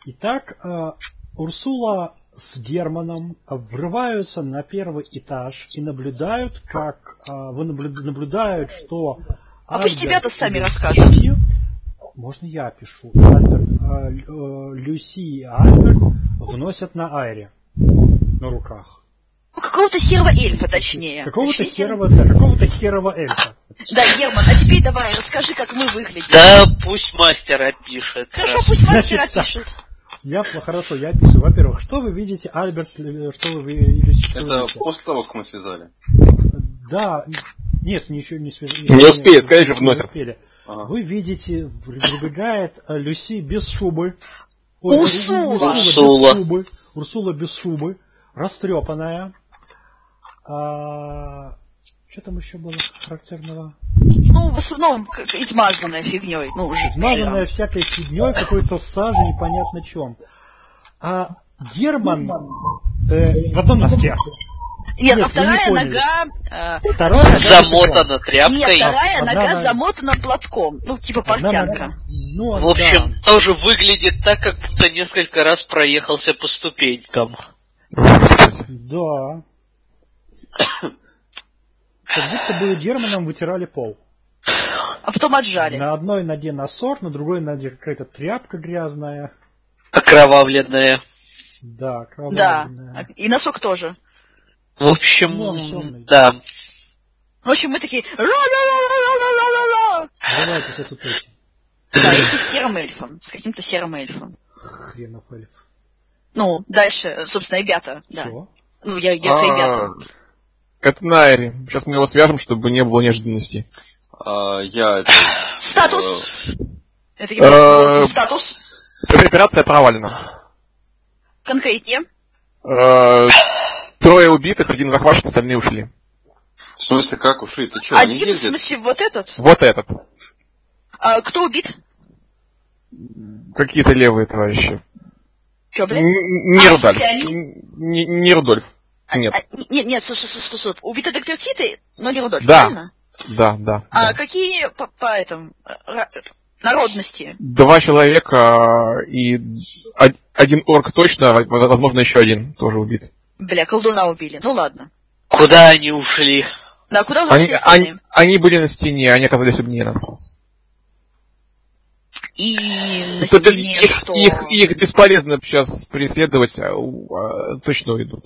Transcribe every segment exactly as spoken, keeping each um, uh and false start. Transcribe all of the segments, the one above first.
Итак, э, Урсула с Германом врываются на первый этаж и наблюдают, как э, вы наблю- наблюдают, что А пусть Альберт ребята сами и расскажут. Люси- можно я пишу? Альберт, э, Лю- э, Люси и Альберт вносят на Айре на руках. Ну, какого-то серого эльфа, точнее. Какого-то Точнее, серого, да, какого-то серого эльфа. Да, Герман, а теперь давай, расскажи, как мы выглядим. Да, пусть мастер опишет. Хорошо, пусть мастер Значит, опишет. Я, хорошо, я описываю. Во-первых, что вы видите, Альберт, что вы видите? Это после того, как мы связали. Да, нет, ничего не связали. Не успеет, конечно, вносят. Ага. Вы видите, прибегает Люси без шубы. Урсула. Урсула без шубы. Урсула без шубы, растрепанная. А... Что там еще было характерного? Ну, в основном, измазанная фигней. Ну, уже. Измазанная всякой фигней, какой-то сажи, непонятно чем. А Герман э, в одном носке. Нет, Нет, а вторая не нога... Э, вторая нога замотана тряпкой. Нет, вторая Одна нога нога. замотана платком. Ну, типа портянка. Ну, В общем, да. тоже выглядит так, как будто несколько раз проехался по ступенькам. Да. Как будто бы Германом вытирали пол. А потом отжали. На одной ноге носок, на другой ноге какая-то тряпка грязная. Окровавленная. Да, Да, окровавленная. и носок тоже. В общем, Ну, он темный. да. В общем, мы такие... Ра-ра-ра-ра-ра-ра-ра-ра. Врывайтесь эту песню. Да, идти с серым эльфом. С каким-то серым эльфом. Хренов эльф. Ну, дальше, собственно, ребята. Да. Что? Ну, я, я ребята. Это Найри. Сейчас мы его свяжем, чтобы не было неожиданностей. А, я это... Статус. э, Это я просто статус. Операция провалена. Конкретнее. Э, Трое убитых, один захвачен, остальные ушли. В смысле, как ушли? Ты что, они Один, в ездят? смысле, вот этот. Вот этот. А, кто убит? Какие-то левые товарищи. Че, блин? Н- Не А, в Рудольф. смысле, они? Н- Не Рудольф. Нет. А, нет, нет, стоп, стоп, стоп, стоп. Убиты доктор Ситы, но не Рудольф, Да. правильно? Да, да. А да. какие по, по этому ра- народности? Два человека и од- один орк точно, возможно, еще один тоже убит. Бля, колдуна убили. Ну ладно. Куда они ушли? Да, куда вы Они, все они, остальные? они были на стене, они оказались умнее нас. И на То есть стене их, что? их, их бесполезно сейчас преследовать, а, у- а, точно уйдут.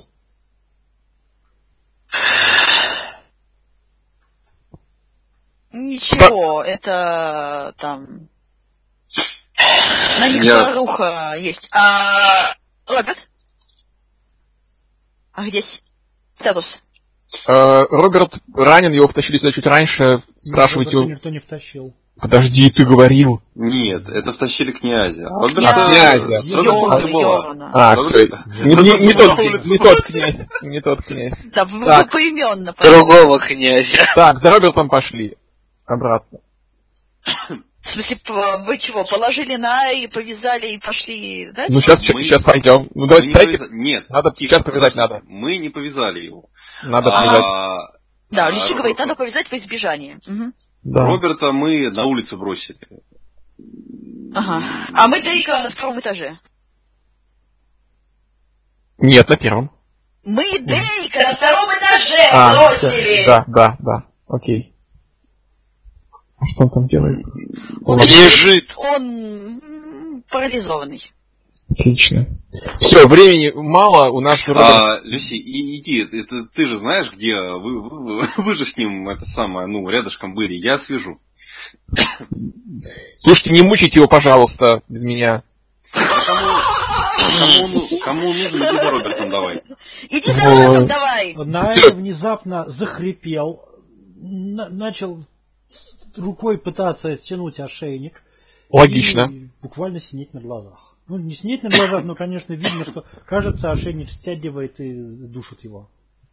Ничего, это там... На них Я- поруха есть. А... Роберт? А где с- статус? Э, Роберт ранен, его втащили сюда чуть раньше. Спрашивайте Никто, его. никто не втащил. Подожди, ты говорил. Нет, это втащили князя. А Роберта... А, князя. С Робертом ты была. Йорна. А, Роберт- все. Не, не- не тот, не тот князь. Не тот князь. Да, вы, вы Так. поименно. Другого князя. Так, за Робертом пошли. Обратно. В смысле, п- вы чего, положили на и повязали и пошли, да? Ну сейчас, Мы- сейчас пойдем. Ну Мы давайте, не дайте. повяза- Нет, Надо тихо, сейчас повязать подожди. надо. Мы не повязали его. Надо А, повязать. Да, а, Люси Ро- говорит, надо повязать во избежание. Мгм. Да. Роберта мы на улице бросили. Ага. А мы Дейка на втором этаже. Нет, на первом. Мы Дейка на втором этаже А, бросили. да, да, да. Окей. А что он там делает? Он Лежит. Он м, парализованный. Отлично. Все, времени мало, у нас Роберт... А, Люси, и, иди, это, ты же знаешь, где вы, вы, вы же с ним это самое, ну, рядышком были, я свяжу. Слушайте, не мучайте его, пожалуйста, без меня. А кому, кому, кому нужен, иди за Робертом давай. Иди за Ой. Робертом, давай. Найри внезапно захрипел, на- начал с рукой пытаться стянуть ошейник. Логично. И буквально синеть на глазах. Ну, не синеть на глазах, но, конечно, видно, что, кажется, ошейник стягивает и душит его.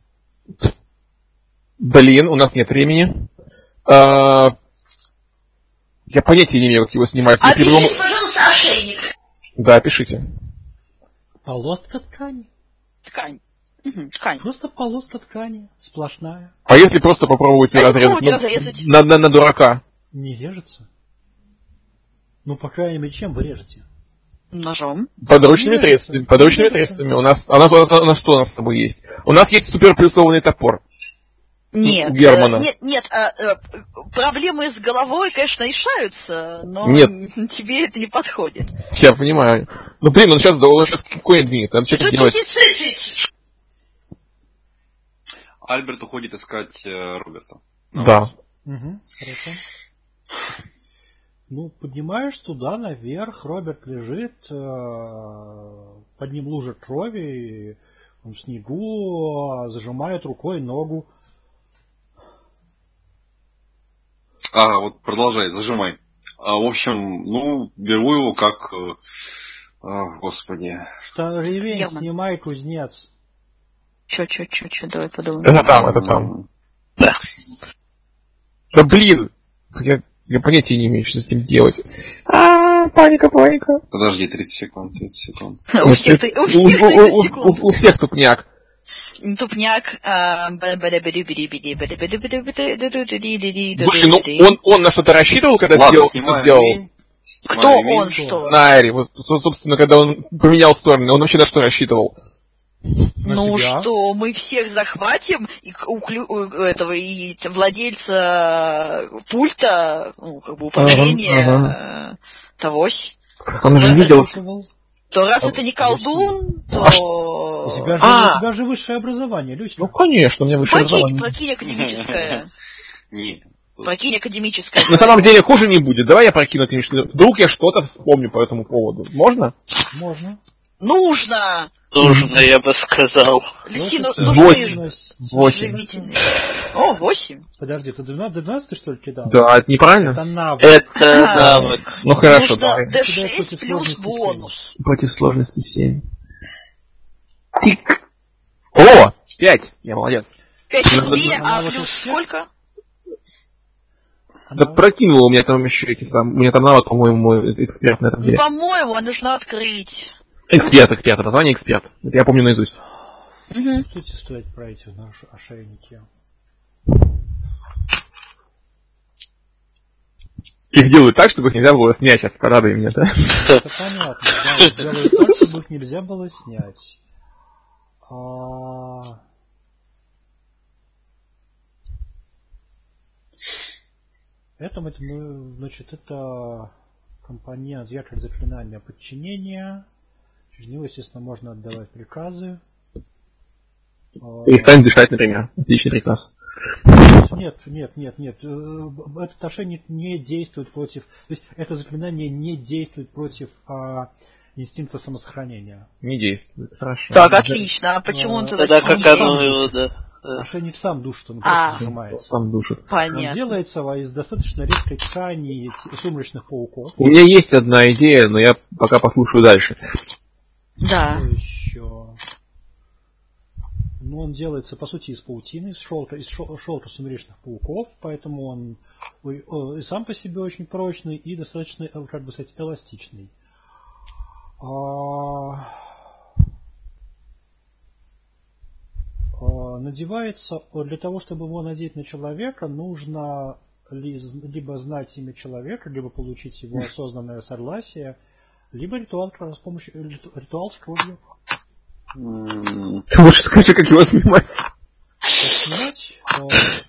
Блин, у нас нет времени. А, Я понятия не имею, как его снимать. Я Опишите, придумал- пожалуйста, ошейник. Да, пишите. Полоска ткани. Ткань. Мгм, ткань. Просто полоска ткани. Сплошная. А если просто попробовать А если разрезать попробовать на- разрезать? на, на, на дурака? Не режется. Ну, по крайней мере, чем вы режете? Ножом. Подручными Нет, средствами. это- Подручными это- средствами. У нас, а у нас, у нас что у нас с собой есть? У нас есть суперплюсованный топор. Нет, у Германа. э, нет, нет, а, э, проблемы с головой, конечно, решаются, но Нет. тебе это не подходит. Я понимаю. Ну блин, он сейчас, он сейчас какой двинет, надо что-то делать. Альберт уходит искать э, Роберта. Да. Угу, хорошо. Ну, поднимаешь туда, наверх, Роберт лежит, э, под ним лужа крови, он в снегу, зажимает рукой ногу. А, вот продолжай, зажимай. А, в общем, ну, беру его как... э, а, господи. Что ревень Герман. снимай, кузнец. Чё, чё, чё, чё, давай подумаем. Это там, это там. Да. Да блин! Я, я понятия не имею, что с этим делать. А, паника, паника. Подожди, тридцать секунд, тридцать секунд. У всех ты- у всех у- тридцать у- секунд. у- у всех тупняк. Тупняк. а, Слушай, ну он, он на что-то рассчитывал, когда Ладно, сделал, снимаем что сделал? ремень. Кто Снимаем ремень. он, что? На Аэре. Вот, собственно, когда он поменял стороны, он вообще на что рассчитывал? На Ну себя. что, мы всех захватим, и к- у, клю- у этого и т- владельца пульта, ну, как бы управления, Ага, э, тогось. Он же видел... То раз это не колдун, У то... тебя, же, А! у тебя же высшее образование, Люська. Ну, конечно, у меня высшее Прокинь, образование. прокинь академическое. Не. Прокинь академическое. На самом деле хуже не будет. Давай я прокину, конечно. Вдруг я что-то вспомню по этому поводу. Можно? Можно. Нужно! Нужно, я бы сказал. Люси, ну, Ну, нужны восемь. Восемь. живительные. О, восемь. Подожди, ты двенадцать что ли кидал? Да, это неправильно. Это навык. Это А. навык. Ну хорошо, Нужно давай. дэ Кидай шесть против плюс сложности бонус. Против сложности семь. Тик. О! пять! Я молодец. пять сильнее, Она а вот плюс у всех- сколько? Да прокинул у меня там еще эти сам. У меня там навык, по-моему, мой эксперт на этом Ну, деле. по-моему, нужно открыть. Эксперт, эксперт, название эксперт. Это я помню наизусть. Мгм. Что тебе стоит про эти наши ошейники? Их делают так, чтобы их нельзя было снять. Сейчас порадуй меня, да? Это понятно, да, делают так, чтобы их нельзя было снять. А... Это, мы- мы, значит, это компонент якорь заклинания подчинения. Через него, естественно, можно отдавать приказы. А, Перестань дышать, например. Отличный приказ. Нет, нет, нет, нет. Э, Этот ошейник не действует против... То есть это заклинание не действует против а, инстинкта самосохранения. Не действует. Хорошо. Так, отлично. А почему он А, тогда Тогда как сильнее? оно его, да. Да. Ошейник сам душит, он А. просто сжимается. Сам душит. Он Понятно. делается из достаточно редкой ткани с- сумрачных пауков. У меня есть одна идея, но я пока послушаю дальше. Да. Что еще? Ну, он делается, по сути, из паутины, из шелка, из шел- шелка сумеречных пауков, поэтому он ой, о, и сам по себе очень прочный и достаточно, э, как бы сказать, эластичный. А, а, Надевается, о, для того, чтобы его надеть на человека, нужно ли- либо знать имя человека, либо получить его осознанное согласие, либо ритуал с помощью риту- ритуал с кровью. М, Ты лучше скажи, как его снимать. Как снять? Э,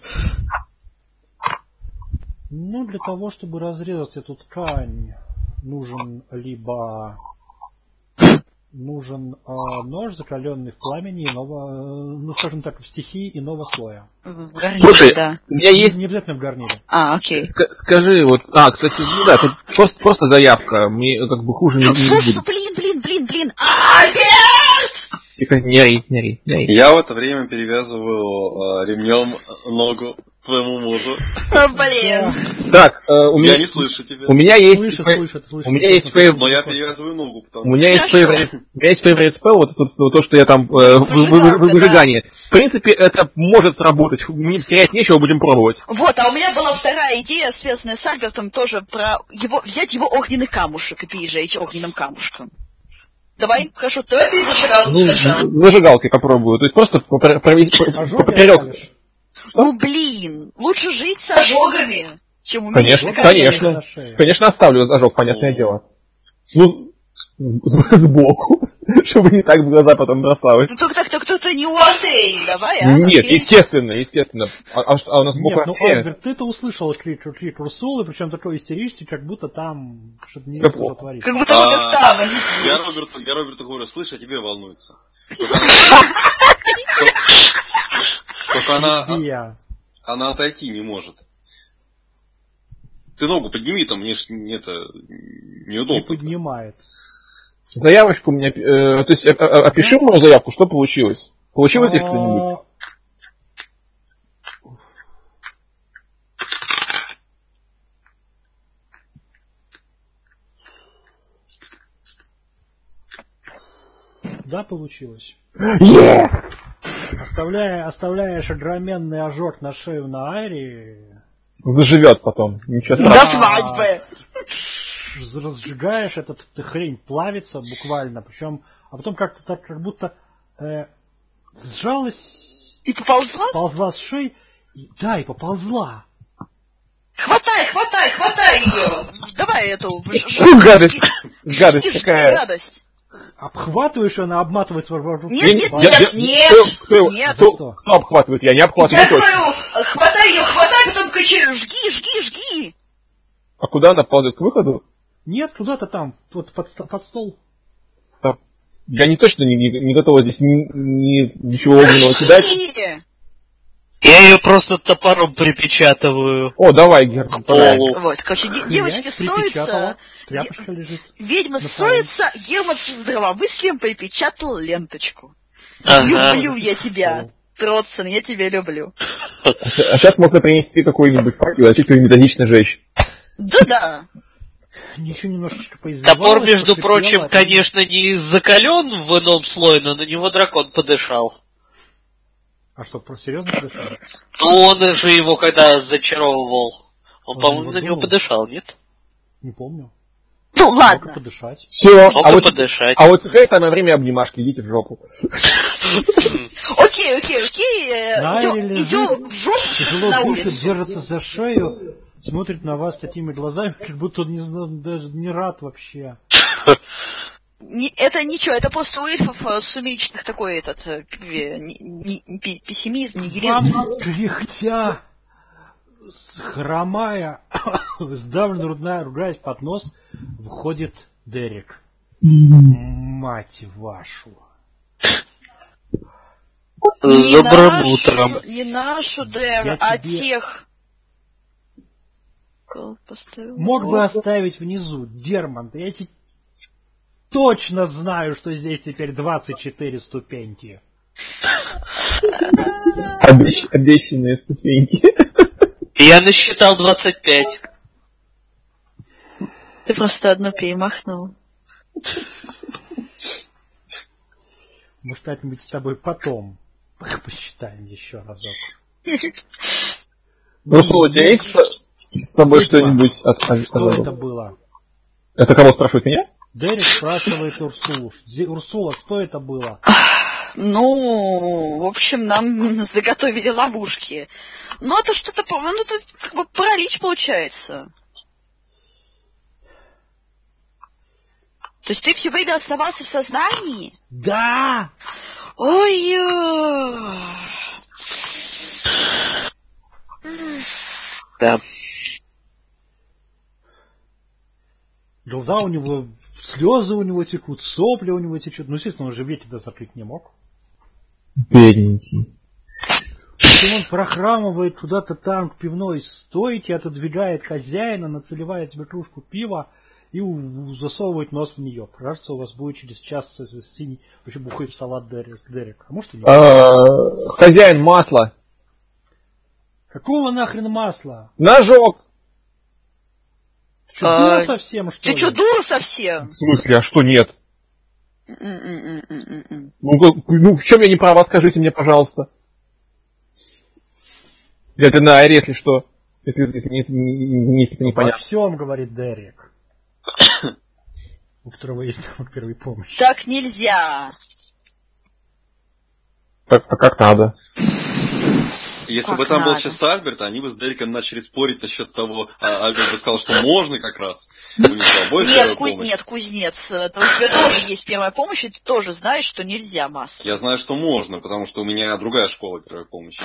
Ну, для того, чтобы разрезать эту ткань, нужен либо нужен э, нож, закаленный в пламени иного, э, ну, скажем так, в стихии иного слоя. В гарнире, Слушай, да. у меня есть... Не обязательно в гарнире. А, окей. Ска- скажи, вот... А, кстати, ну да, это просто, просто заявка. Мне как бы хуже не, не Слушай, будет. блин, блин, блин, блин. Альберт! Тихо, не ори, не ори, не ори. Я в это время перевязываю э, ремнем ногу твоему мужу. О, блин. Так, э, у, Я меня, не слышу тебя. у меня есть... Слышит, фей- слышит, слышит. у меня есть Слышит. фейв- Но я перевязываю ногу, У потому меня есть Хорошо. favorite, у меня есть favorite spell, вот это вот то, что я там... э, вы- вы- вы- Выжигалка, выжигание. В принципе, это может сработать. Мне терять нечего, будем пробовать. Вот, а у меня была вторая идея, связанная с Альбертом, тоже про его, взять его огненный камушек и пережечь огненным камушком. Давай, хорошо, давай ты зажигал Ну, сначала. зажигалкой попробую. То есть просто попро- провести Ожоги поперек. оставишь? Ну, блин, лучше жить с ожогами, чем умереть Конечно, на камне. конечно. На шее. Конечно, оставлю ожог, понятное дело. Ну, сбоку, чтобы не так в глаза потом бросалось. Ну только так, кто-то не у Артей, давай, а? Нет, Окей. естественно, естественно. А, а, а у нас сбоку Нет, ну, Артея? Альберт, ты-то услышал крик, крик Урсулы, причем такой истеричный, как будто там что-то не Всё что плохо. творится. Как будто Роберт там, а не Я здесь. Роберту, я Роберту говорю, слышь, а тебе волнуется. Только она, Я. она отойти не может. Ты ногу подними, там мне ж это Не неудобно. поднимает. Заявочку у меня... Э, то есть, э, э, опиши мою заявку, что получилось? Получилось ли что-нибудь? Да, получилось. Yeah! Оставляя, оставляешь огроменный ожог на шею на Айре, Заживет потом. Ничего До страшного. свадьбы. разжигаешь, эта хрень плавится буквально, причем, а потом как-то так, как будто э, сжалась, И поползла? ползла с шеи, и, да, и поползла. Хватай, хватай, хватай ее. Давай эту... Фу, гадость. Гадость жги, какая. гадость. Обхватываешь, она обматывается вокруг. Нет, нет, Я- нет, я- нет, кто- кто- нет. Кто, Что? кто обхватывает? Я не обхватываю Я точно. говорю, хватай ее, хватай, потом кричи, жги, жги, жги. А куда она ползет? К выходу? Нет, куда-то там, вот под, ст- под стол. Да. Я не точно не, не, не готова здесь ни, ни- ничего огненного кидать. Жги. Я ее просто топором припечатываю. О, давай, Герман, К пора. полу. Вот, короче, де- девочки Хрясь, припечатала. ссорятся, Тряпочка лежит. ведьма На ссорится, Герман с здравомыслием припечатал ленточку. Ага. Люблю я тебя, Тротсон, я тебя люблю. А сейчас можно принести какой-нибудь факел и начать его методично жечь. Да-да. Еще немножечко поиздевалась. Топор, между пошипела, прочим, и- конечно, не закален в ином слое, но на него дракон подышал. А что, про серьезно подошел? Ну, он же его когда зачаровывал. Он, Он по-моему, его на него дунул. подышал, нет? Не помню. Ну Мог ладно. подышать. Все, Мог а и вот, подышать. а вот теперь самое время обнимашки, идите в жопу. Окей, окей, окей. э, На идем- Айре лежит, Идем в жопу, в смысле, Тяжело на дышит, улицу. держится за шею, смотрит на вас такими глазами, как будто он не знал, даже не рад вообще. Не- Это ничего, это просто у эльфов э, сумеречных такой этот э, пи- не- не- пи- пессимизм, нигилизм. Вам кряхтя, с- хромая, сдавленно рудная, ругаясь под нос, входит Дерек. Мать вашу. С Не добрым нашу- утром. Не нашу Дэр, Я а тебе- тех. Кого поставил? Мог бы оставить внизу, Герман, я тебе точно знаю, что здесь теперь двадцать четыре ступеньки. Обещ- обещанные ступеньки. Я насчитал двадцать пять. Ты просто одну перемахнул. Мы как-нибудь с тобой потом посчитаем еще разок. Ну что, у тебя есть с с собой Ведьма. что-нибудь от, от- Что от- это было? Это кого спрашивает меня? Дерек спрашивает Урсулу. Зе- Урсула, что это было? Ну, в общем, нам заготовили ловушки. Ну, это что-то, по- ну, это как бы паралич получается. То есть ты все время оставался в сознании? Да! Ой. Да. Глаза у него, слезы у него текут, сопли у него течут. Ну, естественно, он же веки-то закрыть не мог. Бедненький. И он прохрамывает куда-то там к пивной стойке, отодвигает хозяина, нацеливает себе кружку пива и у- у- засовывает нос в нее. Кажется, у вас будет через час с- с- синий, вообще бухает салат Дерек. Дерек. А может и нет? А, Хозяин масла. Какого нахрен масла? Ножок. Ты что, А, дура совсем, что Ты ли? что, дура совсем? В смысле, а что нет? М-м-м-м-м-м. Ну, как- ну, в чем я не права, скажите мне, пожалуйста. Это на Айре, если что. Если, если, не, не- если это Во непонятно. всем, говорит Дерек. У которого есть навык первой помощи. Так нельзя. Так, а как надо? Если как бы там был надо. сейчас Альберт, они бы с Дереком начали спорить насчет того, а Альберт бы сказал, что можно как раз. У них обоих Нет, первая ку- помощь. нет, кузнец, это у тебя тоже есть первая помощь, и ты тоже знаешь, что нельзя масло. Я знаю, что можно, потому что у меня другая школа первой помощи.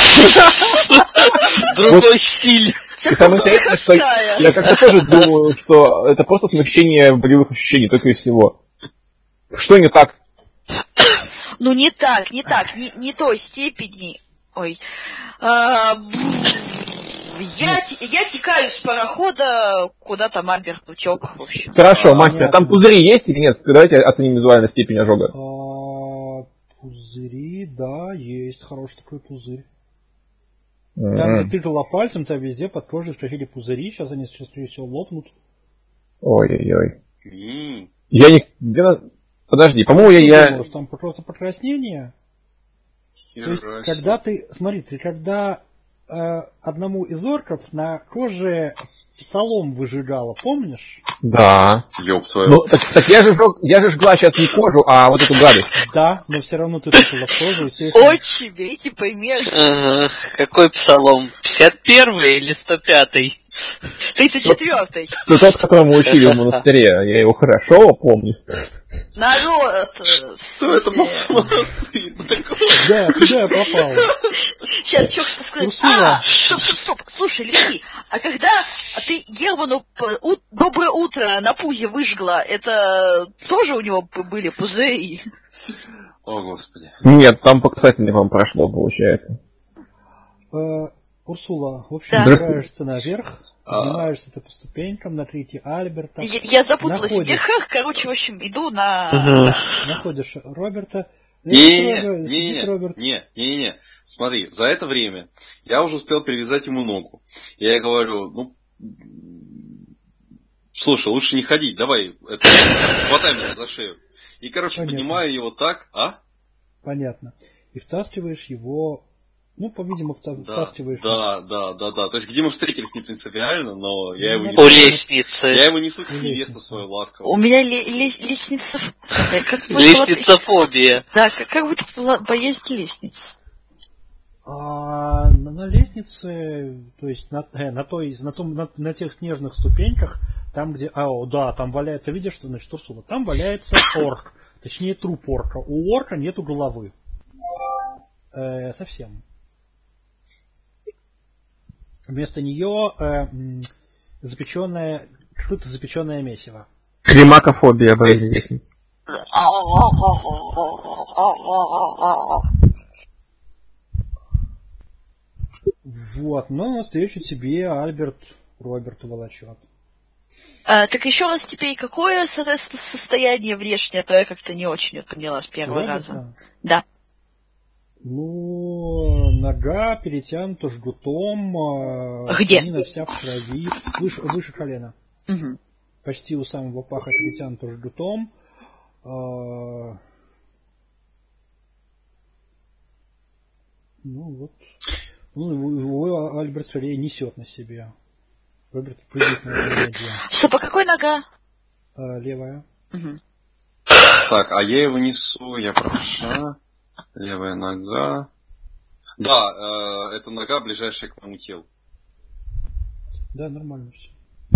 Другой стиль. И самое интересное, что я как-то тоже думаю, что это просто смягчение болевых ощущений, только и всего. Что не так? Ну не так, не так, не, не той степени. Ой. А, я, те- я текаю с парохода, куда там Альберт утек, в общем. Хорошо, А, мастер, нет. там пузыри есть или нет? Давайте оценим визуально степень ожога. А, пузыри, да, есть хороший такой пузырь. Там, М-м. где ты жила пальцем, там везде под кожей вскочили пузыри, сейчас они сейчас все лопнут. Ой-ой-ой. М. Я не... где на- Подожди, по-моему, я... Что я... думаешь, там просто покраснение? То есть, Хера когда себе. ты, смотри, ты когда э, одному из орков на коже солом выжигала, помнишь? Да. Ёб твою. Ну, так, так я же жёг, я же жгла сейчас не кожу, а вот эту гадость. Да, но все равно ты тыкала в кожу, естественно. Очень, видите, пойми. Ага. Какой псалом? пятьдесят первый или сто пятый? тридцать четвёртый. Это тот, который мы учили в монастыре. Я его хорошо помню. Народ. э, в Что это был смысле- самонастырь такой? Да, куда я попал? Сейчас что-то сказать. Урсула. А, стоп, стоп, стоп. Слушай, Алексей, а когда ты Герману п- у- доброе утро на пузе выжгла, это тоже у него п- были пузыри? О, господи. Нет, там по касательной вам прошло, получается. Э, Урсула, в общем, Да. забираешься наверх, А. поднимаешься ты по ступенькам на третий Альберта, Я, я запуталась в Находишь. верхах, короче, в общем, иду на... Ага. находишь Роберта. Не, Роберт, не, сидит не, Роберт. не, не, не. Смотри, за это время я уже успел перевязать ему ногу. Я ей говорю, ну, слушай, лучше не ходить, давай, это, хватай меня за шею. И, короче, Понятно. поднимаю его так, а? Понятно. И втаскиваешь его, ну, по-видимому, вта- Да, втаскиваешь. да, да, да, да. То есть, где мы встретились, не принципиально, но я его Ну, несу. У лестницы. Я его несу как У невесту лестницы. свою У ласковую. меня ле- лес- лестница... Как, как вот- Лестницофобия. Да, как, как будет была боязнь лестниц? А на, на лестнице, то есть на, э, на, той, на, том, на, на тех снежных ступеньках, там где, а, о, да, там валяется, видишь, что, значит, Урсула, там валяется орк, точнее труп орка. У орка нету головы. Э, совсем. Вместо нее э, м, запеченное, какое-то запеченное месиво. Кремакофобия, боязнь лестниц. Вот, но навстречу тебе Альберт Роберту волочет. А, так еще раз теперь, какое, соответственно, состояние внешнее, а то я как-то не очень поняла с первого раза. Роберта? Да. Ну, нога перетянута жгутом, э, Где? штанина вся в крови, выше, выше колена. Мгм. Почти у самого паха перетянута жгутом. Э, ну вот. Ну, его, его Альберт скорее несет на себе. Роберт прыгает на этой ноге. Стоп, а какой нога? Э, левая. Мгм. Так, а я его несу, я правша, левая нога. Да, э, это нога, ближайшая к моему телу. Да, нормально все.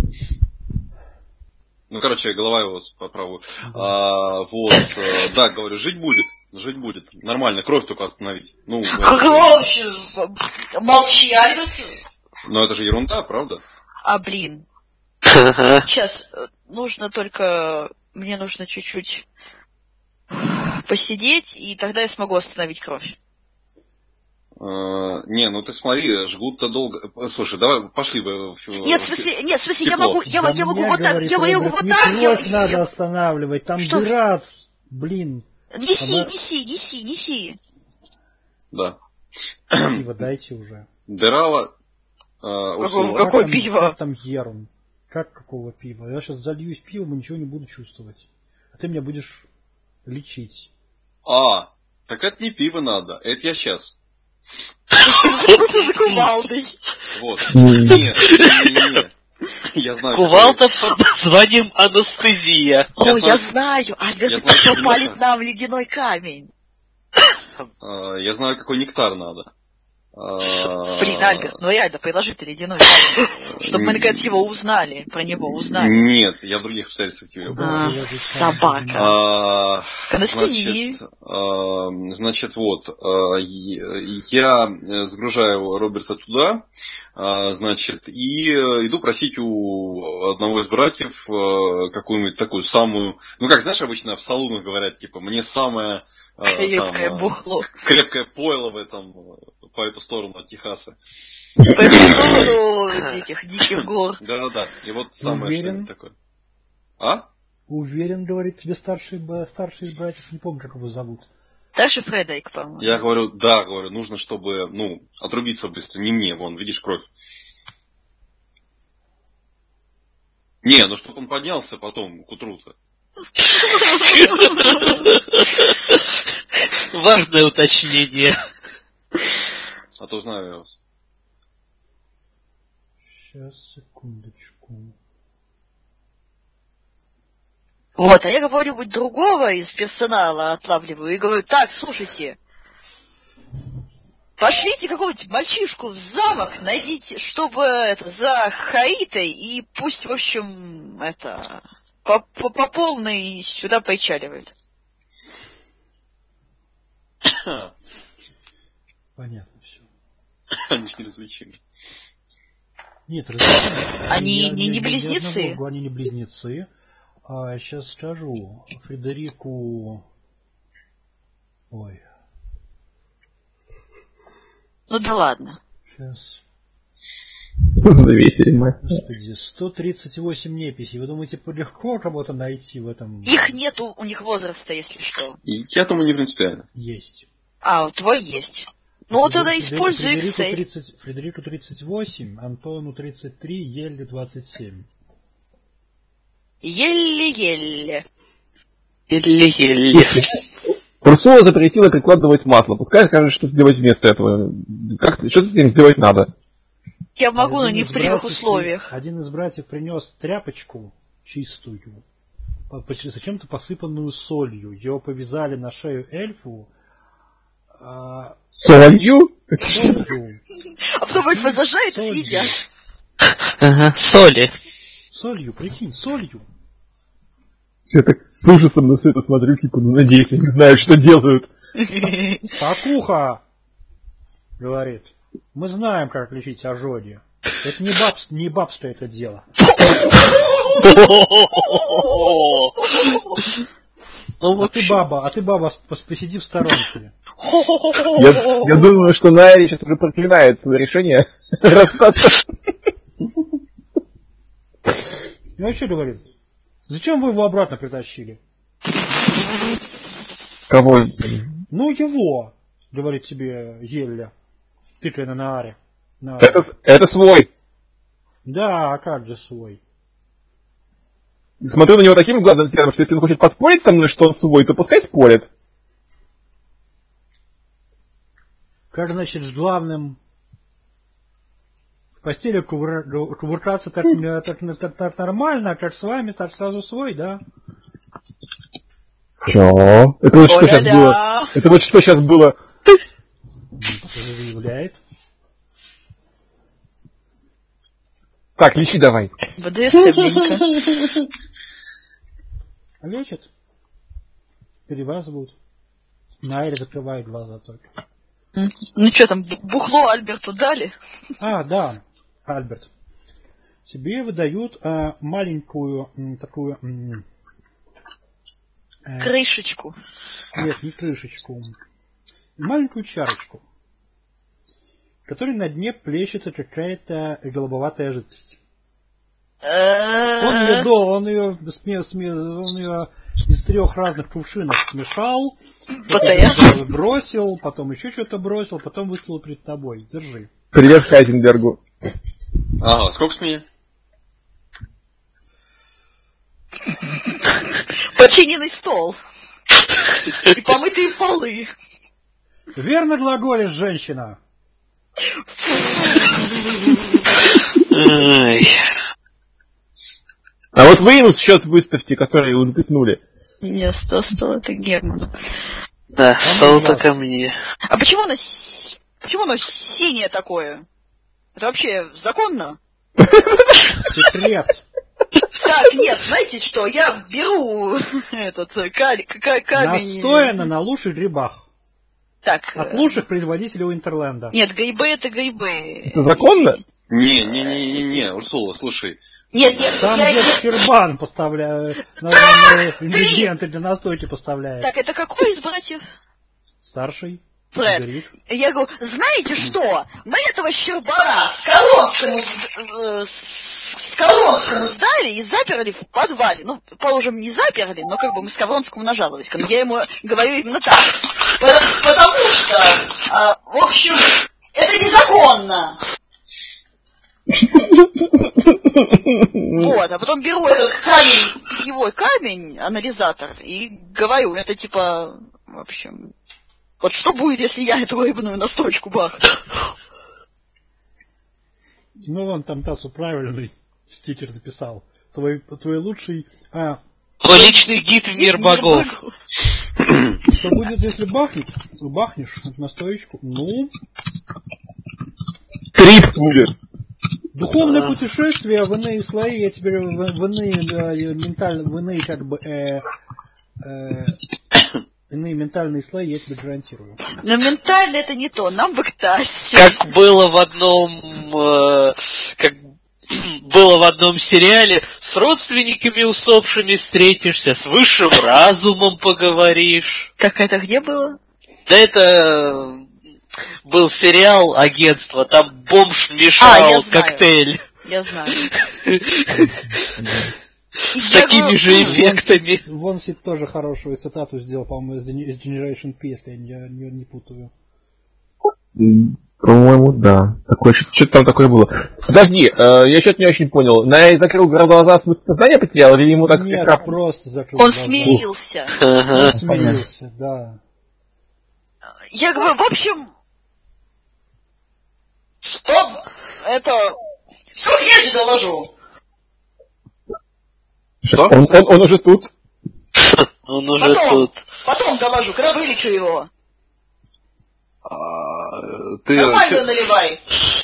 Ну, короче, голова его по правую. Да. А, вот, э, да, говорю, жить будет, жить будет. Нормально, кровь только остановить. Ну, это- Кровь! Молчи, Альберт. но это же ерунда, правда? А, блин. Ага. Сейчас э, нужно только... Мне нужно чуть-чуть посидеть, и тогда я смогу остановить кровь. Э, не, ну ты смотри, жгут-то долго. Слушай, давай, пошли бы. в- Нет, в в- смысле, нет, в смысле, я тепло. могу, я, Да я могу мне, вот так, говорит я могу Роберт, вот не так, я, кровь надо я- останавливать, там Что? дыра, блин. Неси, Она- неси, неси, неси. Да. Пиво дайте уже. Дырава. э, Какого- Урсула. как- Какое там, пиво? Как там Ерн? Как какого пива? Я сейчас зальюсь пивом и ничего не буду чувствовать. А ты меня будешь лечить. А, так это не пиво надо, это я сейчас. Что за кувалдой? Вот. Нет, не, не, не. Я знаю. Кувалда под названием анестезия. О, знаю- я знаю, Альберт я знаю, кто что палит Леха- нам ледяной камень. какой- э, Я знаю, какой нектар надо. Блин, Альберт, ну реально, приложи ты ледяной камень, чтобы мы наконец его узнали, про него узнали. Нет, я в других обстоятельствах его. А, собака. А, Анестезии. значит, а, значит, вот, а, я загружаю Роберта туда, а, значит, и иду просить у одного из братьев а, какую-нибудь такую самую, ну как, знаешь, обычно в салунах говорят, типа, мне самое крепкое там, бухло. Крепкое пойло в этом, по эту сторону от Техаса. По эту сторону этих диких гор. Да-да-да, и вот самое что-нибудь такое. А? Уверен, говорит тебе старший, старший из братьев, не помню, как его зовут. Старший Фредерик, по-моему. Я говорю, да, говорю, нужно, чтобы, ну, отрубиться быстро, не мне, вон, видишь, кровь. Не, ну чтоб он поднялся потом, к утру-то. Важное уточнение. А то знаю я вас. Сейчас, секундочку. Вот, а я кого-нибудь другого из персонала отлавливаю и говорю, так, слушайте, пошлите какого-нибудь мальчишку в замок, найдите, чтобы это, за Хаитой, и пусть, в общем, это, по, по, по полной сюда причаливает. Понятно все. Они ж не развлечены. Нет, развлечены. Они не, не близнецы. Одного, они не близнецы. А сейчас скажу. Фредерику... Ой. Ну да ладно. Сейчас. Завесили мы. Господи, сто тридцать восемь неписей. Вы думаете, легко кого-то найти в этом? Их нету, у них возраста, если что. И я думаю, не принципиально. Есть. А, твой есть. Ну вот тогда используй Фредерику Excel. тридцать, Фредерику тридцать восемь, Антону тридцать три, Елле двадцать семь. Еле-еле. Еле-еле. Урсула запретила прикладывать масло. Пускай скажет, что сделать вместо этого. Как, что с этим сделать надо? Я могу, но не из в прямых братьев- условиях. Один из братьев принес тряпочку чистую, по- по- зачем-то посыпанную солью. Ее повязали на шею эльфу. а, Солью? солью. А потом эльфа зажает и Солью. съедят. Ага, соли. Солью, прикинь, солью. Я так с ужасом на все это смотрю, типа, ну надеюсь, они знают, что делают. Спокуха, говорит. Мы знаем, как лечить ожоги. Это не баб, не бабство это дело. Ну, А ты баба, а ты баба, пос- посиди в сторонке. Я, я думаю, что Найри сейчас уже проклинает свое решение расстаться. Ну а что говорит? Зачем вы его обратно притащили? Кого? Ну его, говорит тебе Елля, тыкая на Нааре. На- Это, с- это свой. Да, а как же свой? Смотрю на него таким глазом взглядом, что если он хочет поспорить со мной, что он свой, то пускай спорит. Как, значит, с главным в постели кувыр- ку- кувыркаться так, э, так, так- так нормально, а как с вами, так сразу свой, да? Чё? Это вот что сейчас О-ля-ля. было? Это вот что сейчас было? Заявляет. Так, лечи давай. БДСМненько. Лечат. Перевязывают. Найри закрывает глаза только. Ну что там, бухло Альберту дали? А, да, Альберт. Тебе выдают а, маленькую м, такую... м, э, Крышечку. Нет, не крышечку. Маленькую чарочку, в которой на дне плещется какая-то голубоватая жидкость. Он ее, до, он ее, сме, сме, он ее из трех разных кувшинов смешал, потом бросил, потом еще что-то бросил, потом выставил перед тобой. Держи. Привет Хайзенбергу. Ага, сколько с меня? Починенный стол. И помытые полы. Верно глаголишь, женщина. Ай. А вот вы счет выставьте, который упекнули. Не, сто, сто, это Герман. Да, стол-то ко мне. А почему у нас Почему оно синее такое? Это вообще законно? Секрет. Так, нет, знаете что, я беру этот камень... Настояно на лучших грибах. Так. От лучших производителей Уинтерленда. Нет, грибы это грибы. Это законно? Не-не-не-не-не, Урсула, слушай. Нет, нет, там я... где Щербан поставляет, да, ингредиенты для настойки поставляет. Так, это какой из братьев? Старший. Фред, я говорю, знаете что, мы этого Щербана с Колонскому, э, с Колонскому сдали и заперли в подвале. Ну, положим, не заперли, но как бы мы с Колонскому нажаловались. Я ему говорю именно так. Потому что, э, в общем, это незаконно. Вот, а потом беру этот камень, питьевой камень, анализатор, и говорю, это типа, в общем... Вот что будет, если я эту рыбную настойку бахну? Ну, вон там Тацу правильный стикер написал. Твой, твой лучший... А, твой личный гид в мир богов. Что будет, если бахнет? Бахнешь настоечку? Ну... Трип будет. Духовное путешествие в иные слои, я тебе в, в иные, да, ментально, в иные как бы... Э, э, иные ментальные слои я тебе гарантирую. Но ментально это не то, нам бы к Тасе. Как было в одном... Э, как было в одном сериале, с родственниками усопшими встретишься, с высшим разумом поговоришь. Как это где было? Да это... был сериал агентство, там бомж мешал а, я коктейль. Я знаю. С такими же эффектами. Вонсит тоже хорошую цитату сделал, по-моему, из Generation P, если я не, не, не путаю. По-моему, да. Такое, что-то там такое было. Подожди, э, я что-то не очень понял. На закрыл глаза, смысл сознания потерял, или ему так Нет, слегка... просто закрыл Он глаза. смирился. Ага. Он смирился, да. Я говорю, в общем... Стоп! Это... Все, я тебе доложу. Что? Он, он, он уже тут. Он уже потом, тут. Потом доложу, когда вылечу его. А, ты... Нормально ты... наливай.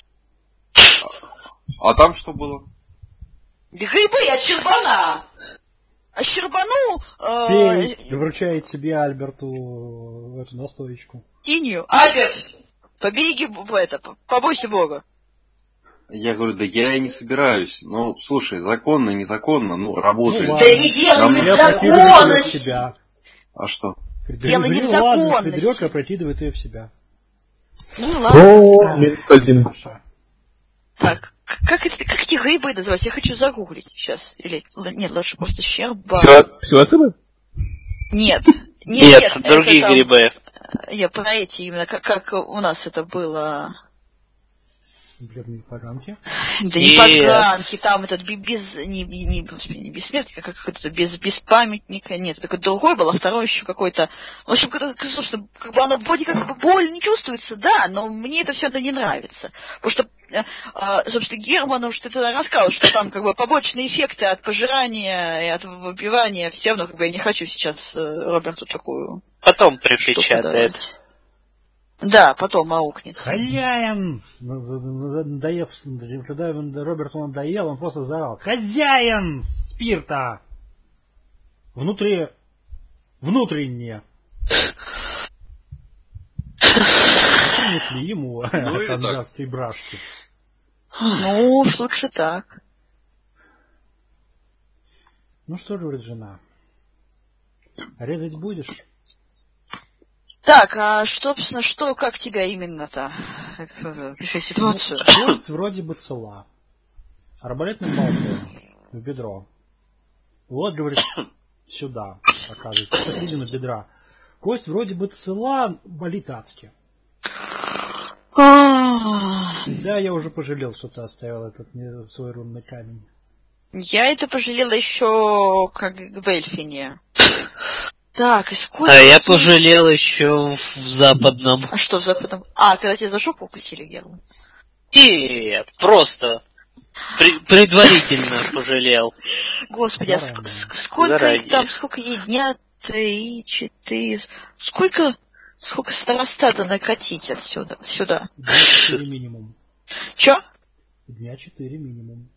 А там что было? Грибы от Щербана. А Щербану... Э... Пей, вручает тебе Альберту эту настоечку. Тинью. Альберт, побереги в это, побойся Бога. Я говорю, да я и не собираюсь. Ну, слушай, законно, незаконно, ну, работает. Ну, да не делай незаконности. А что? Дело не в законности. законности. Берешь и опрокидывает ее в себя. Ну ладно. О, минус один. Так, как, это, как эти грибы называются? Я хочу загуглить сейчас. Или, нет, лучше просто щерба. Псилоцибы? Нет. Нет, нет другие там, грибы. Я про эти именно, как, как у нас это было... Бледные поганки. Да не поганки, там этот без, не, не, не, не бессмертник, а как какой-то без, без памятника, нет, такой другой был, а второй еще какой-то, в общем, собственно, как бы оно вроде как бы боль не чувствуется, да, но мне это все равно не нравится, потому что, собственно, Герман уж ты тогда рассказал, что там как бы побочные эффекты от пожирания и от выпивания, все равно как бы я не хочу сейчас Роберту такую потом припечатает. Да, потом аукнется. Хозяин! Надоев, когда Роберту надоел, он просто заорал. Хозяин спирта! Внутри... Внутренне. Принесли ему танзакской брашки. Ну уж лучше так. Ну что говорит жена? Резать будешь? Так, а что, собственно, что, как тебя именно-то? Пиши ситуацию. Кость вроде бы цела. Арбалетным болтом в бедро. Вот, говорит, сюда, оказывается, посередину бедра. Кость вроде бы цела, болит адски. Да, я уже пожалел, что ты оставил этот свой рунный камень. Я это пожалела еще как в Эльфине. Так, и сколько... А я пожалел еще в западном. А что в западном? А, когда тебя за жопу укусили, Герман? Нет, просто при- предварительно пожалел. Господи, а ск- ск- сколько их там, сколько ей дня? Три, четыре... Сколько? Сколько старостата накатить отсюда, сюда? Дня четыре минимум. Чё? Дня четыре минимум.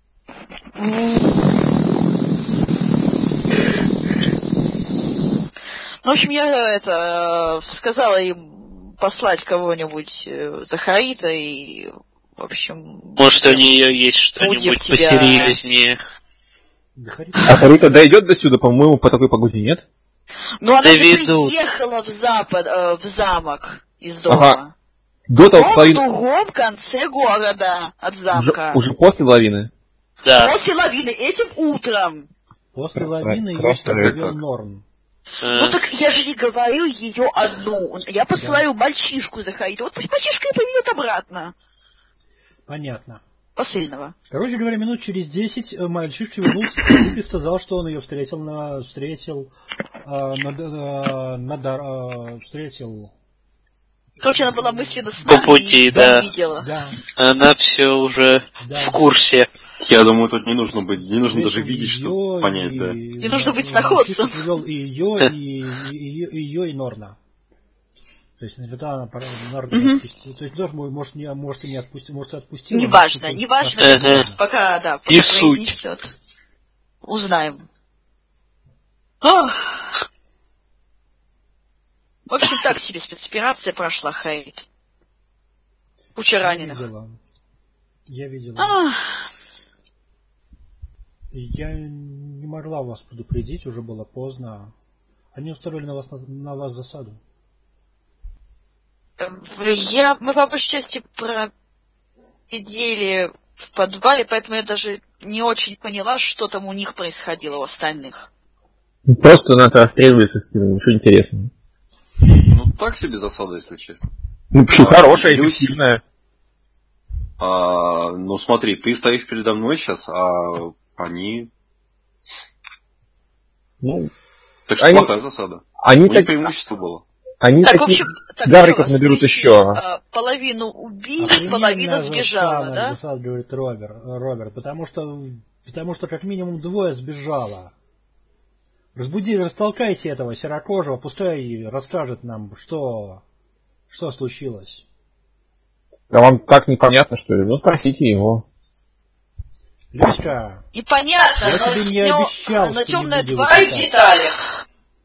Ну, в общем, я это сказала им послать кого-нибудь за Харита и, в общем... Может, у нее есть что-нибудь тебя... посерьезнее. А Харита дойдет до сюда, по-моему, по такой погоде, нет? Ну, она же приехала в, запад, э, в замок из дома. Ага. До того, в лавин... другом конце города от замка. Уже, уже после лавины? Да. После лавины, этим утром. После лавины ее завел Норн. Ну так я же не говорю ее одну. Я посылаю да. мальчишку за Харита. Вот пусть мальчишка и приведет обратно. Понятно. Посыльного. Короче говоря, минут через десять мальчишка вернулся и сказал, что он ее встретил на... Встретил... А, на, на, на, встретил... Короче, она была мысленно с нами. По пути, да. да. Она все уже да. в курсе. Я думаю, тут не нужно быть, не нужно даже видеть, чтобы понять, и, да. Не нужно быть находцем. Привел и ее, и, и, и ее, и Норна. То есть, иногда она Норна mm-hmm. отпустила. То есть, тоже, может, не, может, и не отпустила, может, и отпустила. Неважно, неважно, uh-huh. пока, да, пока и произнесет. Суть. Узнаем. Ох. В общем, так себе спецоперация прошла, Харит. Куча раненых. Я видела. Ах. Я не могла вас предупредить, уже было поздно. Они устроили на вас, на, на вас засаду. Я, мы по большей части просидели в подвале, поэтому я даже не очень поняла, что там у них происходило, у остальных. Просто НАТО отстреливали со стены, ничего интересного. Ну, так себе засада, если честно. Ну, почему а, хорошая, эффективная. А, ну, смотри, ты стоишь передо мной сейчас, а они... Ну, так что они... плохая засада. Они у так... них преимущество было. Они так, таких в общем, так, гарриков наберут еще. А, половину убили, половина сбежала, засада, да? Засада, говорит Роберт, Роберт, потому что, потому что как минимум двое сбежало. Разбуди, растолкайте этого серокожего, пускай расскажет нам, что, что случилось. А вам так непонятно, что ли? Ну, спросите его. Люська, непонятно, я но тебе не обещал, на темная тварь в деталях.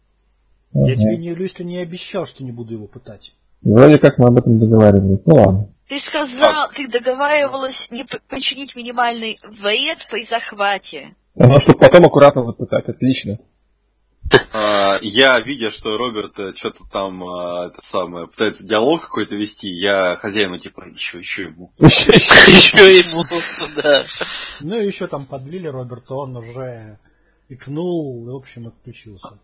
Я тебе, не, Люська, не обещал, что не буду его пытать. Вроде как мы об этом договаривались. Ну ладно. Ты сказал, ты договаривалась не причинить минимальный вред при захвате. Ну, чтобы потом аккуратно запытать. Отлично. Uh, я, видя, что Роберт что-то там uh, это самое, пытается диалог какой-то вести, я хозяину типа еще, еще ему. Еще ему, да. Ну и еще там подлили Роберта, он уже икнул и, в общем, отключился.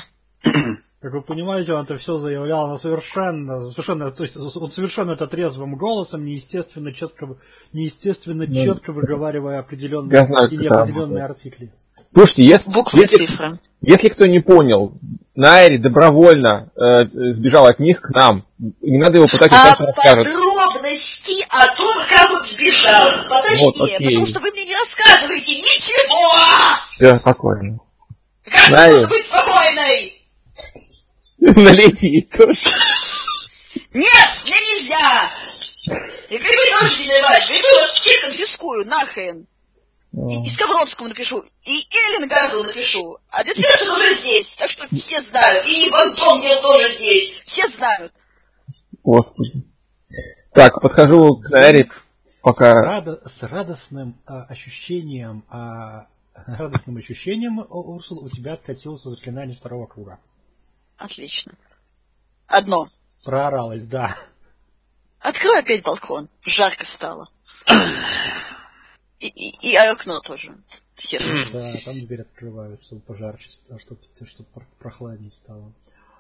Как вы понимаете, он это все заявлял на совершенно, совершенно, то есть он совершенно это трезвым голосом, неестественно четко, неестественно четко выговаривая определенные и неопределенные артикли. Слушайте, если, буквы, если, цифры. Если кто не понял, Найри добровольно э, сбежал от них к нам. Не надо его пытать, он а сам расскажет. Подробности о том, как он сбежал. Подожди, вот, потому что вы мне не рассказываете ничего! Все, спокойно. Как Найри. Можно быть спокойной? Налейте ей тоже. Нет, мне нельзя! И как вы тоже наливать? Я вас всех конфискую, нахрен. И, и Скавронскому напишу, и Эллингарду напишу. А дед Фершин уже здесь, так что все знают. И Иван Донгер тоже здесь. Все знают. Господи. Так, подхожу к Найри, пока... С, радо... с радостным а, ощущением, а, радостным ощущением, Урсула, у тебя откатилось заклинание второго круга. Отлично. Одно. Прооралась, да. Открой опять балкон. Жарко стало. И, и, и окно тоже. Все. Да, там дверь открывают, чтобы пожарче стало, чтобы, чтобы прохладнее стало.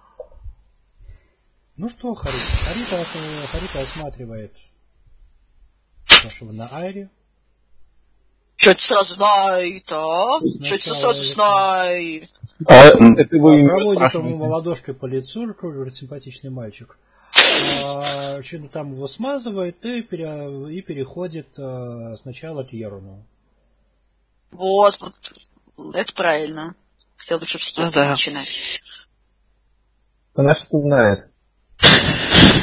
Ну что, Харита? Харита, Харита осматривает нашего на Айре. Чё ты сразу знает, а? Чё ты сразу знает? А, это вы проводит ему ладошкой по лицу, говорит, симпатичный мальчик. А, что-то там его смазывает и, пере, и переходит а, сначала к Еруну. Вот, вот, это правильно. Хотел бы, чтобы с кем-то ну, да. начинать. Она что знает.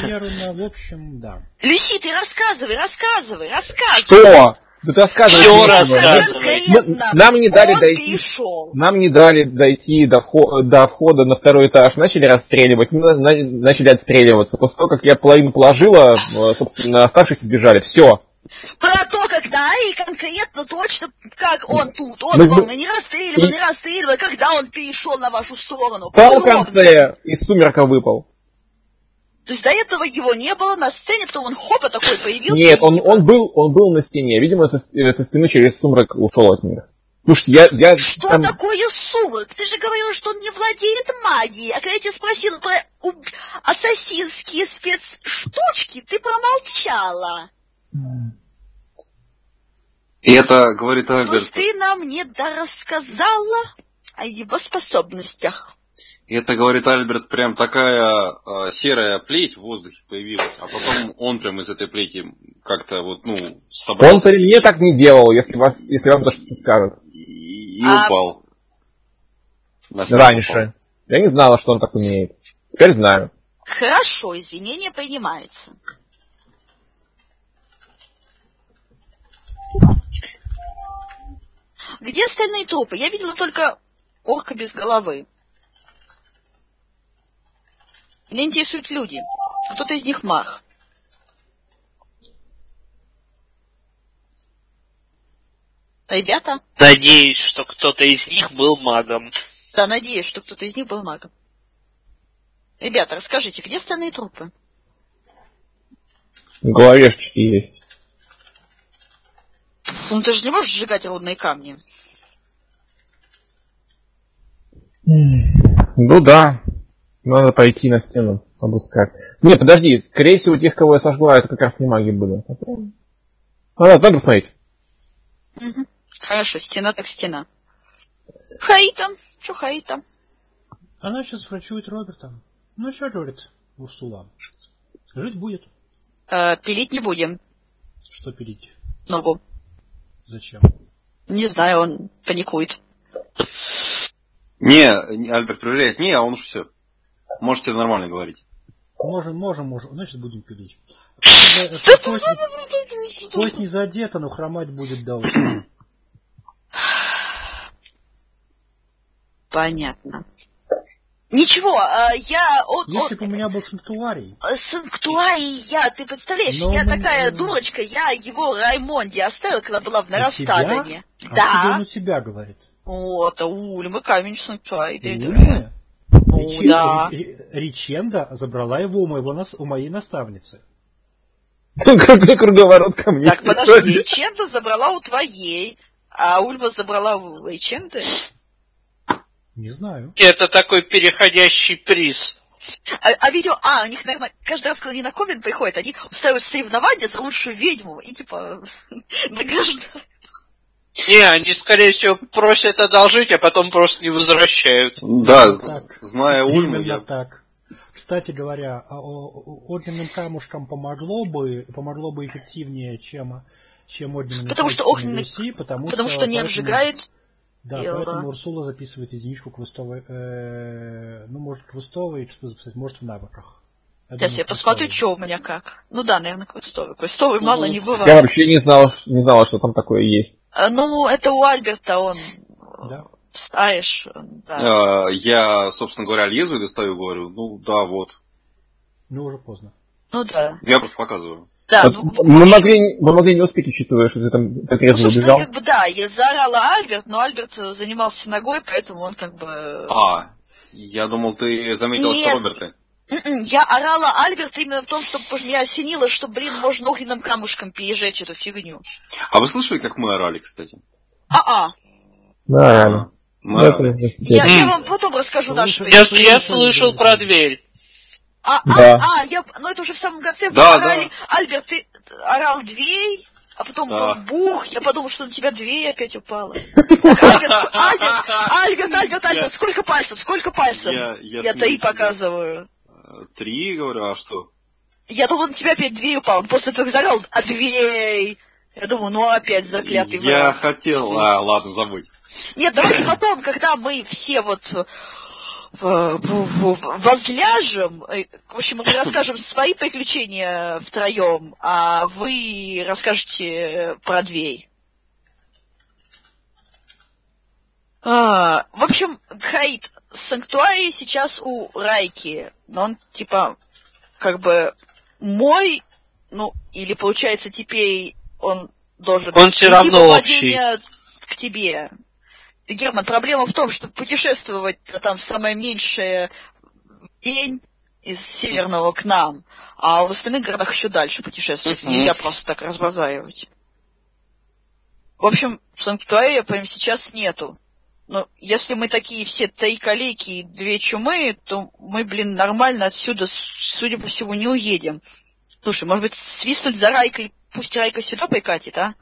Верно, в общем, да. Люси, ты рассказывай, рассказывай, рассказывай. Что? Да ты рассказывай. Всё рассказывай. Нам не дали он дойти. перешел. Нам не дали дойти до, вхо- до входа на второй этаж. Начали расстреливать. Мы на- начали отстреливаться. После того, как я половину положила, э, собственно, оставшиеся сбежали. Все. Про то, когда и конкретно точно, как он тут, он Мы- вам мы- не расстреливал, и- не расстреливал, когда он перешел на вашу сторону. В самом Подробно. конце из сумерка выпал. То есть до этого его не было на сцене, потом он хопа такой появился. Нет, и он, типа, он, был, он был на стене. Видимо, со, со стены через сумрак ушел от них. Слушайте, я... я Что там... такое сумрак? Ты же говорил, что он не владеет магией. А когда я тебя спросила про уб... ассасинские спецштучки, ты промолчала. И это, говорит То есть Альберт, ты нам не дорассказала о его способностях. и это, говорит Альберт, прям такая э, серая плеть в воздухе появилась, а потом он прям из этой плети как-то вот, ну, собрался. Он при мне так не делал, если, вас, если вам то что-то скажет. И, и А- упал. На стену Раньше. упал. Я не знала, что он так умеет. Теперь знаю. Хорошо, извинение принимается. Где остальные трупы? Я видела только орка без головы. Меня интересуют люди. Кто-то из них маг. Ребята? Надеюсь, что кто-то из них был магом. Да, надеюсь, что кто-то из них был магом. Ребята, расскажите, где остальные трупы? В голове шчики есть. Ну ты же не можешь сжигать рудные камни. Ну да. Надо пойти на стену, обыскать. Не, подожди, скорее всего, тех, кого я сожгла, это как раз не маги были. Надо, надо посмотреть. Угу. Хорошо, стена так стена. Хаита. Что Хаита? Она сейчас врачует Роберта. Ну, что говорит Урсула? Жить будет. Э, пилить не будем. Что пилить? Ногу. Зачем? Не знаю, он паникует. Не, Альберт проверяет, не, а он уж все. Можете нормально говорить. Можем, можем, можем. Значит, будем пилить. Кость, кость не задета, но хромать будет до осени. Понятно. Ничего, э, я... От, Если от, бы у меня был санктуарий. э, санктуарий я, ты представляешь, Но я мы- такая э, дурочка, я его Раймонде оставила, когда была в У тебя? Нарастадане. А Да. он у тебя говорит. Вот, а Ульма камень в санктуарий. да, да. Ульмы? Ну, Ричи- да. Ри- Риченда забрала его у, моего, нас- у моей наставницы. Какой круговорот ко мне. Так, подожди, Риченда забрала у твоей, а Ульма забрала у Риченды? Не знаю. Это такой переходящий приз. А, а видео, а, у них, наверное, каждый раз, когда они на коммент приходят, они устраивают соревнования за лучшую ведьму и, типа, награждают. Не, они, скорее всего, просят одолжить, а потом просто не возвращают. Да, Именно зна- так. зная Ульму, Именно я... так. Кстати говоря, а, о- о- огненным камушкам помогло бы, помогло бы эффективнее, чем, чем огненными Потому что пальцами огненный- Люси, потому, Потому что не поэтому- обжигает. Да, дело. поэтому Урсула записывает единичку квестовой, э, ну, может, квестовой, что записать, может, в навыках. Я Сейчас думаю, я посмотрю, квестовой. что у меня как. Ну да, наверное, квестовый. Квестовый мало не Я бывает. вообще не знала, ш- не знала, что там такое есть. А, ну, это у Альберта, он... Да. Встаешь, да. э, я, собственно говоря, лезу и достаю, говорю, ну да, вот. Ну, уже поздно. Ну да. Я просто показываю. Да, Вот ну, в мы, общем, могли, мы могли не успеть, учитывая, что ты там так ну, резво собственно, убежал. как бы да, я заорала Альберт, но Альберт э, занимался ногой, поэтому он как бы... А, я думал, ты заметила, что Нет. Роберты. М-м, Я орала Альберт именно в том, что меня осенило, что, блин, можно огненным камушком пережечь эту фигню. А вы слышали, как мы орали, кстати? А-а. Да, реально. Мы Да, орали. это- Я, это- я вам потом расскажу Ну, наши это- Я, причины. я слышал про дверь. А, Да. а, а, я, ну это уже в самом конце вы Да, орали. да. Альберт, ты орал дверь, а потом Да. был бух, я подумал, что на тебя дверь опять упала. Так, Альберт, ск- Альберт, Альберт, Альберт, Альберт, сколько пальцев, сколько пальцев? Я- я Я три смеюсь, да. показываю. Э, Три, говорю, а что? Я думал, на тебя опять дверь упала. Он после этого заорал, а дверь? Я думаю, ну опять заклятый Я враг. хотел, а, ладно, забудь. Нет, давайте потом, когда мы все вот возляжем, в общем, мы расскажем свои приключения втроем, а вы расскажете про дверь. А, в общем, Хаид, санктуарий сейчас у Райки, но он типа как бы мой, ну, или получается теперь он должен он все равно общий к тебе. Герман, проблема в том, что путешествовать там самое меньшее день из Северного к нам, а в остальных городах еще дальше путешествовать. Uh-huh. Нельзя просто так разбазаривать. В общем, санктуария прямо сейчас нету. Но если мы такие все три калеки и две чумы, то мы, блин, нормально отсюда, судя по всему, не уедем. Слушай, может быть, свистнуть за Райкой, пусть Райка сюда прикатит, а?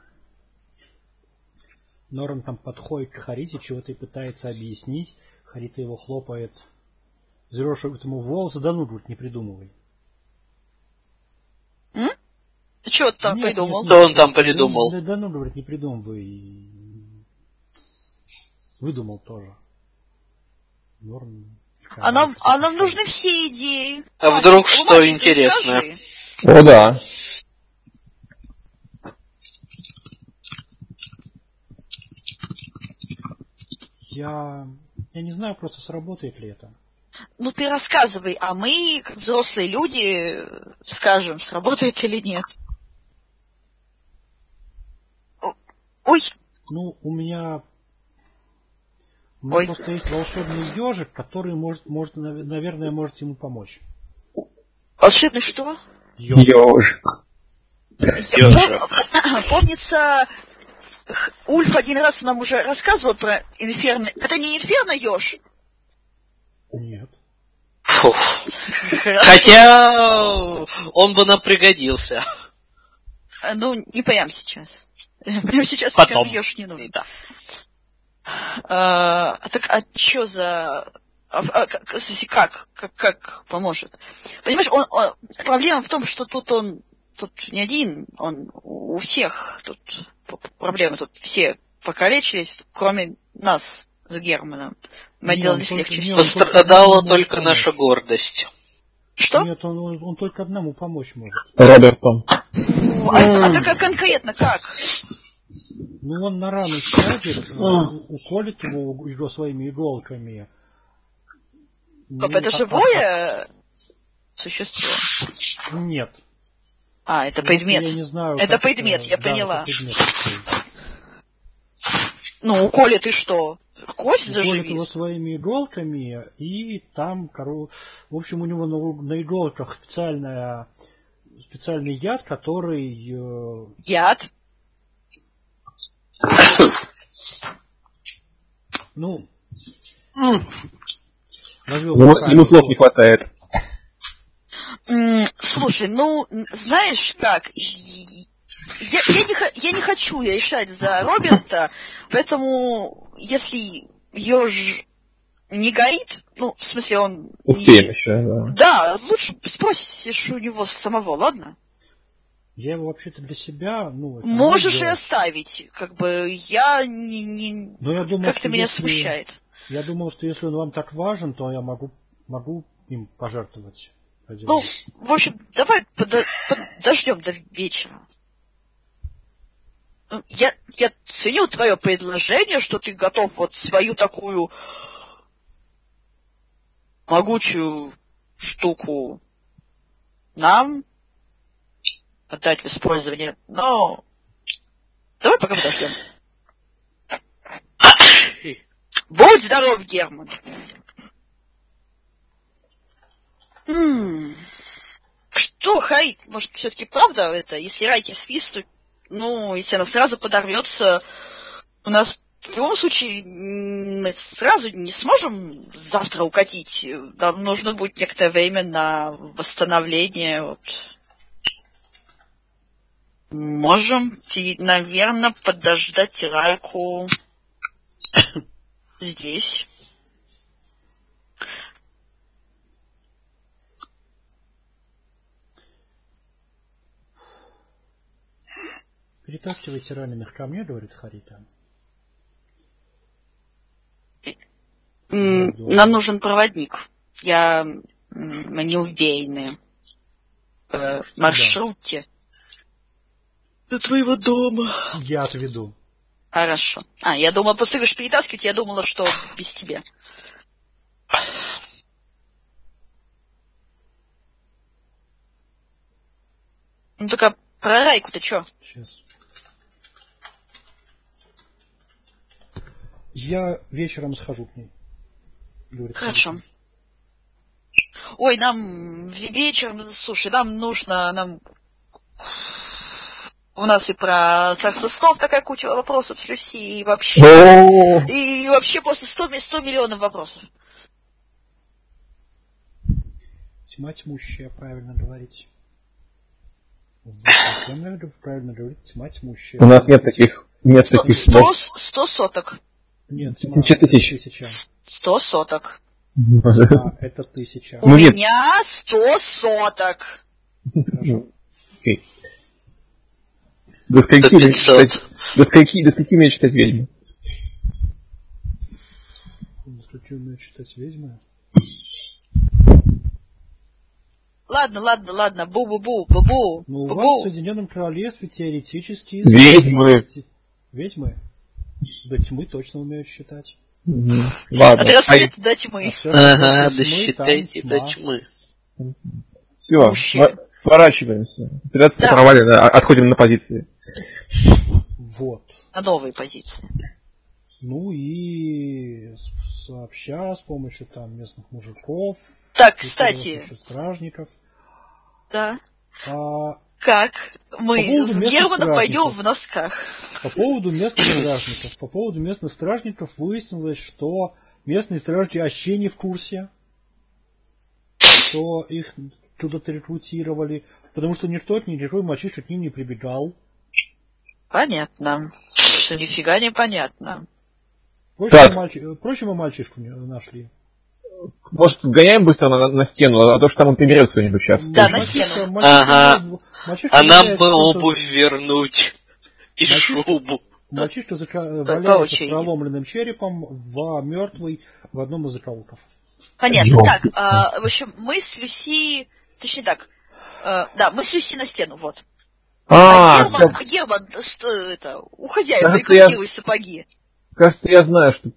Норан там подходит к Харите, чего-то и пытается объяснить. Харита его хлопает. Зерош ему волосы, да ну, говорит, не придумывай. М? Ты что ты там нет, придумал? Что он там придумал? Да, да ну, говорит, не придумывай. Выдумал тоже. Норм. А нам, а нам нужны все идеи. А мальчик, вдруг что интересное? О, да. Я... Я не знаю просто, сработает ли это. Ну ты рассказывай, а мы, как взрослые люди, скажем, сработает или нет. Ой! Ну, у меня... У меня Ой. просто есть волшебный ежик, который может, может, наверное, может ему помочь. Волшебный что? Ежик. Ежик. Помнится, Ульф один раз нам уже рассказывал про инферно... Это не инферно-еж? Нет. Хотя он бы нам пригодился. Ну, не прямо сейчас. Прямо сейчас инферно-еж не нужен. Да. А, так, а что за... А, а, как, как, как, как поможет? Понимаешь, он, он, проблема в том, что тут он тут не один, он у всех тут проблемы, тут все покалечились, кроме нас с Германом. Мы отделались легче всего. Пострадала только наша гордость. Что? Нет, он, он, он только одному помочь может. Робертом. А, а так конкретно как? Ну, он на рану сядет, уколет его, его своими иголками. Пап, ну, это а, живое а, существо? Нет. А, это предмет. Я не знаю, это предмет, это, я да, поняла. Это предмет. Ну, уколет и что? Кость заживит? Уколет его своими иголками, и там, кору... в общем, у него на, на иголках специальная, специальный яд, который... Э... Яд? Ну, ему слов не хватает. Слушай, ну, знаешь как, я, я, не, я не хочу решать за Роберта, поэтому если еж не горит, ну, в смысле он... Успеем еще, да. Да, лучше спросишь у него самого, ладно? Я его вообще-то для себя, ну... Можешь и оставить, как бы, я не... не... Но я думал, как-то меня если... смущает. Я думал, что если он вам так важен, то я могу, могу им пожертвовать. Ну, в общем, давай подо- подождем до вечера. Я, я ценю твое предложение, что ты готов вот свою такую могучую штуку нам отдать в использование, но давай пока подождем. Будь здоров, Герман. М-м. Что, Хаид, может, все-таки правда это? Если Райки свистнуть, ну, если она сразу подорвется, у нас в любом случае мы сразу не сможем завтра укатить. Нам нужно будет некоторое время на восстановление. Вот. Можем, наверное, подождать Райку здесь. Перетаскивайте раненых ко мне, говорит Харита. Mm. Нам нужен проводник. Я... Мы не уверены в маршруте до твоего дома. Я отведу. Хорошо. А, я думала, просто ты говоришь перетаскивать, я думала, что без тебя. Ну только про Райку-то чё? Сейчас. Я вечером схожу к ней. Говорит, Хорошо. Смотрите. Ой, нам вечером, слушай, нам нужно, нам... У нас и про царство снов такая куча вопросов с Люси, и вообще... О-о-о. И вообще после сто миллионов вопросов. Тьма тьмущая, правильно говорить. Правильно говорить, тьма тьмущая. У нас нет таких, нет таких слов. Сто соток. Нет, тьма Тысяча тысяч. Тысяча. Сто соток. А, это тысяча. У меня сто соток. Хорошо. Окей. До скольки мне читать, до скольки, до скольки мне читать ведьмы? До скольки мне читать ведьмы? Ладно, ладно, ладно, бу-бу-бу, бу-бу. Ну, у бу-бу. вас в Соединенном Королевстве теоретически... Ведьмы. Ведьмы? До тьмы точно умеют считать. Ладно. От рассвета до тьмы. Ага, досчитайте до тьмы. Все, сворачиваемся. Операция провалена, отходим на позиции. Вот. На новые позиции. Ну и сообща с помощью там местных мужиков. Так, кстати. Стражников. Да. А, как мы по в Германа пойдем в носках. По поводу местных стражников. По поводу местных стражников выяснилось, что местные стражники вообще не в курсе, что их туда-то рекрутировали, потому что никто, никакой мальчишка к ним не прибегал. Понятно. Что нифига не понятно. Впрочем, мальчи... Впрочем, мы мальчишку нашли. Может, гоняем быстро на, на стену, а то, что там он приберет кто-нибудь сейчас. Да, на мальчишка, стену. Мальчишка, ага. Мальчишка а нам бы обувь просто... вернуть. И мальчишка, шубу. Мальчишка зака... валяется с проломленным черепом в мертвый в одном из закоулков. Понятно. Так, а, в общем, мы с Люси... Точнее так. А, да, мы с Люси на стену, вот. А, а Герман, Герман что, это, у хозяев рекрутируй сапоги. Кажется, я знаю, что